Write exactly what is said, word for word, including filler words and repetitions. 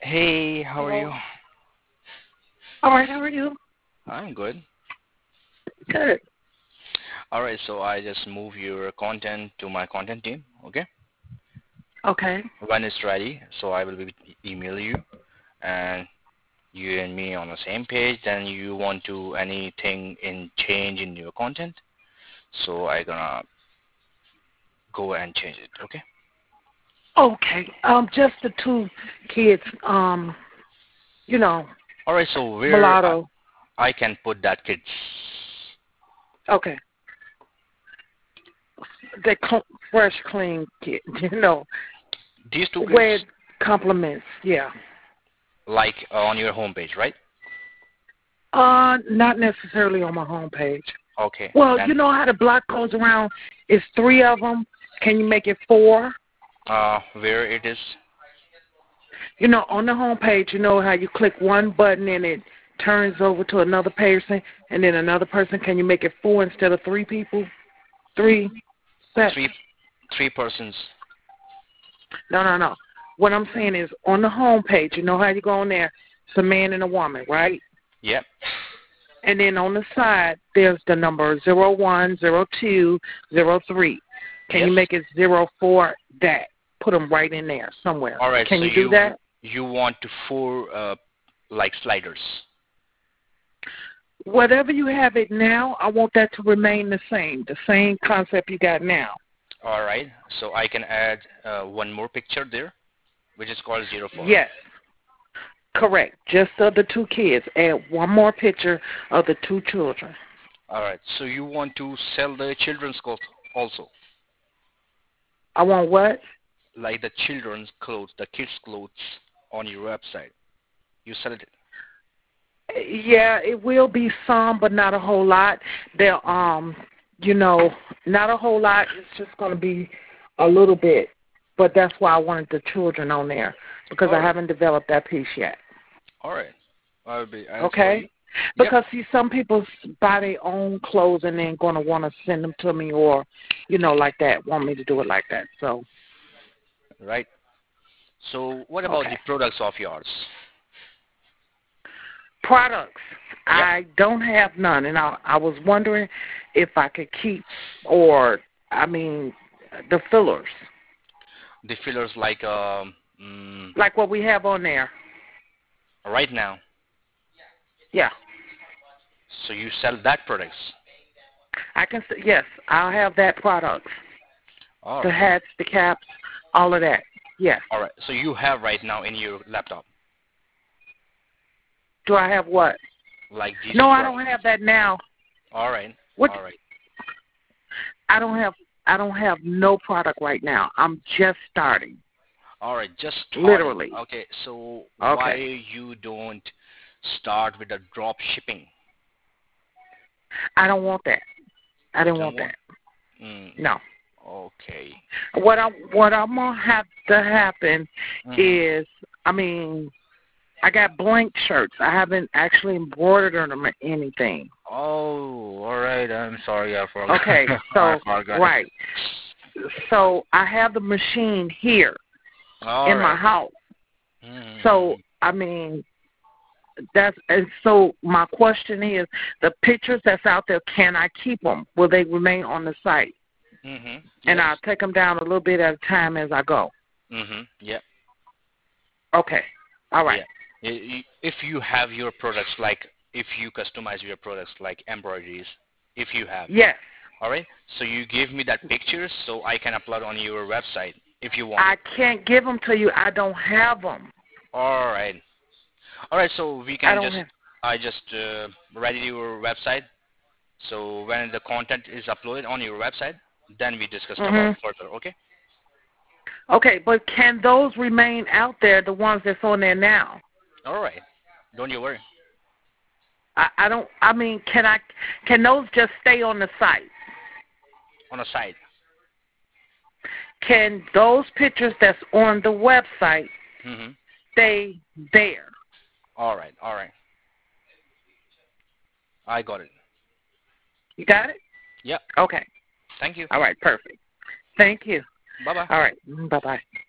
Hey, how are Hello. you? All right, how are you? I'm good. Good. Alright, so I just move your content to my content team, okay? Okay. When it's ready, so I will be email you and you and me on the same page. Then you want to anything in change in your content, so I gonna go and change it, okay? Okay. Um, just the two kids. Um, you know, Alright, so where I, mulatto. I can put that kids? Okay. They cl- fresh, clean kid. You know, These two kids, wear compliments. Yeah. like uh, on your homepage, right? Uh, not necessarily on my homepage. Okay, Well, then you know how the block goes around. It's three of them. Can you make it four? uh, where it is? You know, on the homepage, you know how you click one button and it turns over to another person, and then another person. Can you make it four instead of three people? Three sets? Three, three persons. No, no, no. What I'm saying is on the homepage, you know how you go on there. It's a man and a woman, right? Yep. And then on the side, there's the number zero one, zero two, zero three. Can Yes. you make it zero four? That. Put them right in there somewhere. All right. Can So you do you that? you want to four uh like sliders. Whatever you have it now, I want that to remain the same, the same concept you got now. All right. So I can add uh, one more picture there, which is called zero four. Yes, correct. Just of the two kids. Add one more picture of the two children. All right. So you want to sell the children's clothes also, I want what? like the children's clothes, the kids' clothes on your website. You sell it. Yeah, it will be some, but not a whole lot. There, um, you know, not a whole lot. It's just going to be a little bit. But that's why I wanted the children on there because All I right. haven't developed that piece yet. All right. I'll be ads for you. Okay? Yep. Because see, some people s- buy their own clothes and then going to want to send them to me, or, you know, like that. Want me to do it like that. So, Right. So what about okay. the products of yours? Products. Yep. I don't have none, and I I was wondering if I could keep, or I mean, the fillers, The fillers like um mm, like what we have on there. right now. Yeah, So you sell that products. I can. s- Yes, I'll have that product. All The right. hats, the caps, all of that. Yes. All right. So you have right now in your laptop Do I have what? like these No, I products. don't have that now. All right. What? All right. I don't have. I don't have no product right now. I'm just starting. All right. Just starting. Literally. Okay. So why Okay. you don't start with the drop shipping? I don't want that. I didn't You don't want want? that. Mm, No. okay. What I what I'm gonna have to happen Mhm. is, I mean, I got blank shirts. I haven't actually embroidered them or anything. Oh, all right. I'm sorry. I forgot. Okay, I so forgot it. right. So I have the machine here All in my right. house. So Mhm. I mean, that's and so my question is, the pictures that's out there, can I keep them? Will they remain on the site? Mhm. And Yes. I'll take them down a little bit at a time as I go. Mhm. Yeah. Okay. All right. Yeah. I- I- If you have your products, like if you customize your products like embroideries, if you have, Yes. all right. So you give me that picture so I can upload on your website if you want I it. can't give them to you. I don't have them. All right. All right. So we I can don't just, have. I just uh, ready your website. So when the content is uploaded on your website, then we discuss about Mhm. further. Okay. Okay, but can those remain out there? The ones that's on there now. All right. Don't you worry. I, I don't. I mean, can I? Can those just stay on the site? On the side. Can those pictures that's on the website Mhm. stay there? All right. All right. I got it. You got it? Yeah. Okay. Thank you. All right. Perfect. Thank you. Bye bye. All right. Bye bye.